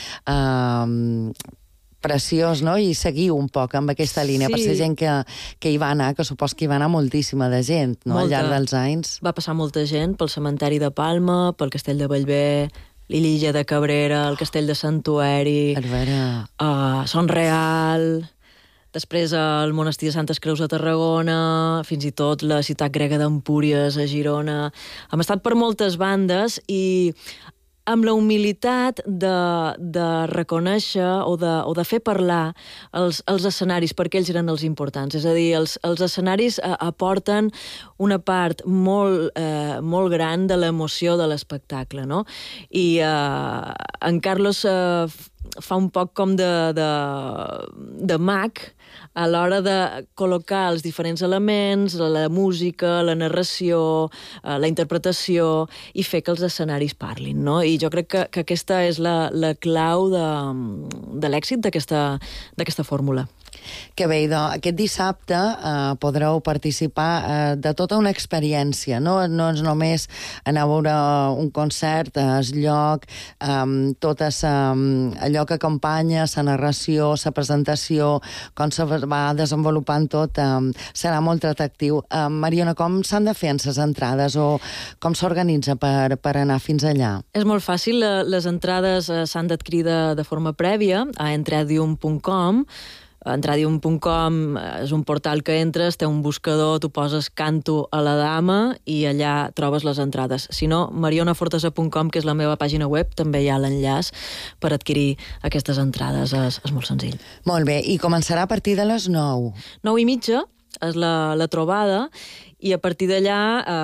preciós, no? I seguir un poc amb aquesta línia, per ser gent que hi va anar, que supos que hi va anar moltíssima de gent, no?, al llarg dels anys. Va passar molta gent pel cementeri de Palma, pel castell de Bellver, l'Illa de Cabrera, el castell de Santueri, Son Real, després el monestir de Santes Creus a Tarragona, fins i tot la ciutat grega d'Empúries a Girona. Hem estat per moltes bandes i amb la humilitat de reconèixer o de fer parlar els escenaris, perquè ells eren els importants. És a dir, els escenaris aporten una part molt gran de l'emoció de l'espectacle, no? I en Carlos fa un poc com de mag a l'hora de col·locar els diferents elements, la música, la narració, la interpretació, i fer que els escenaris parlin, no? I jo crec que aquesta és la clau de l'èxit d'aquesta fórmula. Que bé, aquest dissabte podreu participar de tota una experiència, no és només anar a veure un concert, el lloc, tot allò que acompanya, la narració, la presentació, com se va desenvolupant tot, serà molt atractiu. Mariona, com s'han de fer en les entrades o com s'organitza per anar fins allà? És molt fàcil, les entrades s'han d'adquirir de forma prèvia a entradium.com. Entradium.com és un portal que entres, té un buscador, tu poses Canto a la Dama i allà trobes les entrades. Si no, marionafortesa.com, que és la meva pàgina web, també hi ha l'enllaç per adquirir aquestes entrades. És molt senzill. Molt bé, i començarà a partir de les 9. 9:30 és la trobada i a partir d'allà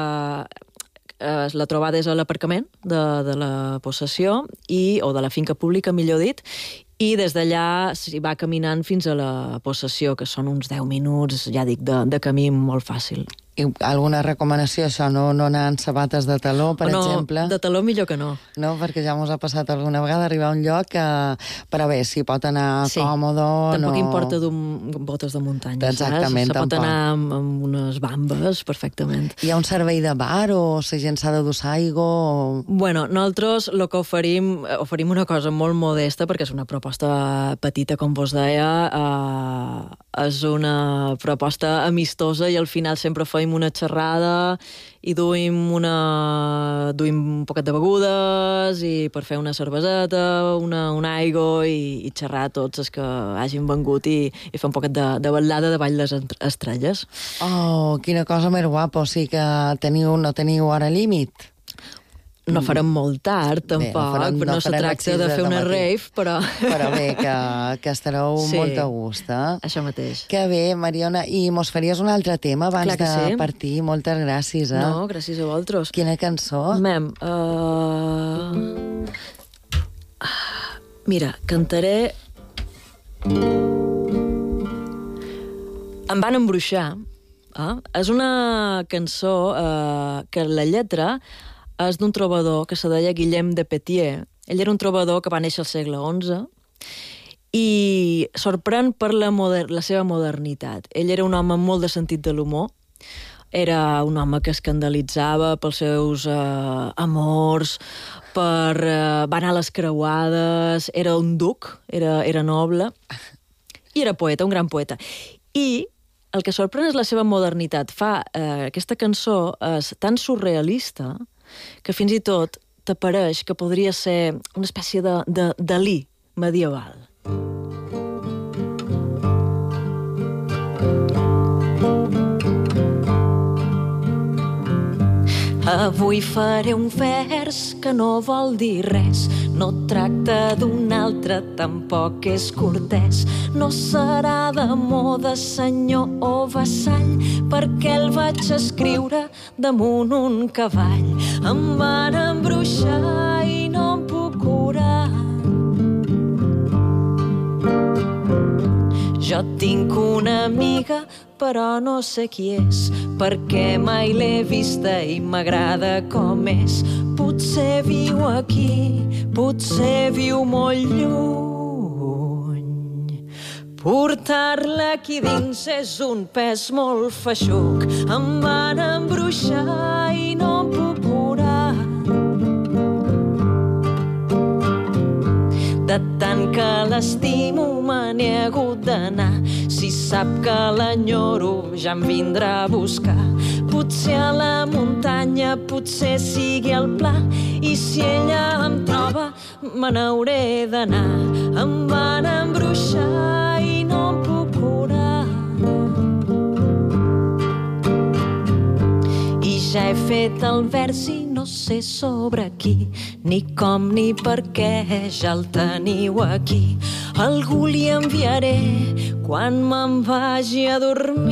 la trobada és a l'aparcament de la possessió o de la finca pública, millor dit, i des d'allà s'hi va caminant fins a la possessió, que són uns 10 minuts, ja dic, de camí molt fàcil. I alguna recomanació, això, no anar en sabates de taló, per exemple? No, de taló millor que no. No, perquè ja mos ha passat alguna vegada arribar a un lloc per a veure si pot anar còmode o no. Tampoc importa botes de muntanya, exactament, saps? Se pot anar amb unes bambes, perfectament. Hi ha un servei de bar o la gent s'ha de dur aigua? Bueno, nosaltres el que oferim una cosa molt modesta, perquè és una proposta petita, com vos deia, és una proposta amistosa i al final sempre fem una xerrada i duim un poquet de begudes i per fer una cerveseta, una aigua i xerrar tots els que hagin vengut i fer un poquet de ballada de Ball les Estrelles. Oh, quina cosa més guapa, o sigui que no teniu hora límit. No farem molt tard, tampoc, no se tracta de fer una rave, però... Però bé, que estareu molt a gust, eh? Això mateix. Que bé, Mariona, i mos faries un altre tema abans de partir? Moltes gràcies, eh? No, gràcies a vosaltres. Quina cançó? Mira, cantaré... Em van embruixar. És una cançó que la lletra és d'un trobador que se deia Guillem de Petier. Ell era un trobador que va néixer al segle XI i sorprèn per la seva modernitat. Ell era un home amb molt de sentit de l'humor, era un home que escandalitzava pels seus amors, va anar a les creuades, era un duc, era noble, i era poeta, un gran poeta. I el que sorprèn és la seva modernitat. Aquesta cançó és tan surrealista que fins i tot t'apareix que podria ser una espècie de Dalí medieval. Avui faré un vers que no vol dir res, no tracta d'un altre, tampoc és cortès. No serà d'amor de senyor o vassall, perquè el vaig escriure damunt un cavall. Em van embruixar i no em puc curar. Jo tinc una amiga, però no sé qui és, perquè mai l'he vista i m'agrada com és. Potser viu aquí, potser viu molt lluny. Portar-la aquí dins és un pes molt feixuc. Em van embruixar i no em puc curar. De tant que l'estimo me n'he hagut d'anar. Si sap que l'enyoro ja em vindrà a buscar. Potser a la muntanya, potser sigui al pla, i si ella em troba me n'hauré d'anar. Em van embruixar i no em puc curar. I ja he fet el vers i no sé sobre qui, ni com ni per què, ja el teniu aquí. Algú li enviaré quan me'n vagi a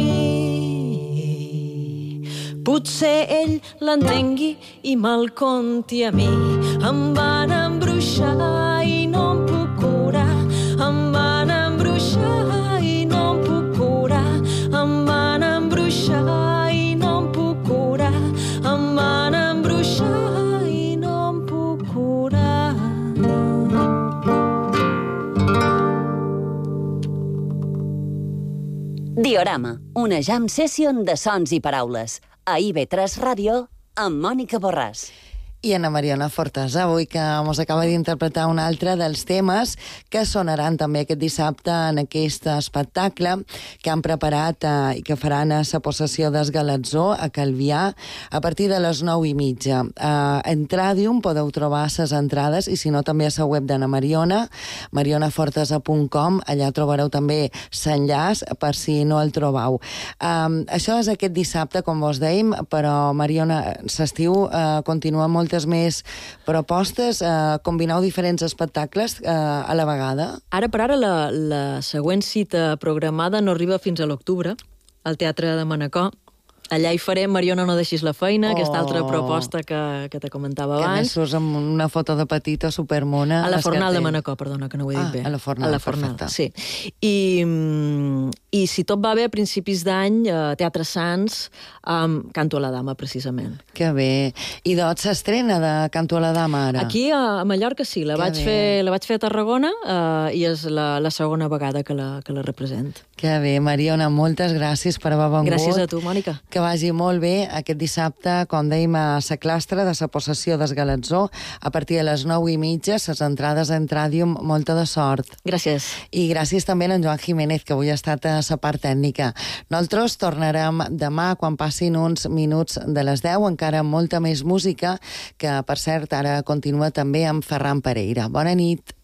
dormir. Potser ell l'entengui i me'l conti a mi. Em van embruixar i no em puc curar. Em van embruixar i no em puc curar. Em van embruixar i no em puc curar. Em van embruixar i no em puc curar. Diorama, una jam session de sons i paraules. A IB3 Ràdio, amb Mònica Borràs. I Ana Mariona Fortes, avui que mos acaba d'interpretar un altre dels temes que sonaran també aquest dissabte en aquest espectacle que han preparat i que faran a la possessió d'Esgalatzó, a Calvià, a partir de les 9:30. A Entradium podeu trobar les entrades i si no també a la web d'Ana Mariona, marionafortesa.com, allà trobareu també l'enllaç per si no el trobeu. Això és aquest dissabte, com vos dèiem, però Mariona, l'estiu continua moltes més propostes, combineu diferents espectacles a la vegada? Ara per ara la següent cita programada no arriba fins a l'octubre, al Teatre de Manacor. Allà hi farem Mariona, no deixis la feina, aquesta altra proposta que te comentava abans. Que a més surts amb una foto de petita supermona. A la Fornal de Manacor, perdona, que no ho he dit bé. A la Fornal, perfecte. Sí. I si tot va bé, a principis d'any, Teatre Sants, Canto a la Dama, precisament. Que bé. I doncs s'estrena de Canto a la Dama, ara? Aquí, a Mallorca, sí. La vaig fer a Tarragona i és la segona vegada que la represent. Que bé, Mariona, moltes gràcies per haver vengut. Gràcies a tu, Mònica. Que vagi molt bé aquest dissabte, com dèiem, a la clastra de la possessió d'Esgalatzó, a partir de les 9:30, les entrades a Entradium, molta de sort. Gràcies. I gràcies també a en Joan Jiménez, que avui ha estat a la part tècnica. Nosaltres tornarem demà, quan passin uns minuts de les 10, encara amb molta més música, que, per cert, ara continua també amb Ferran Pereira. Bona nit.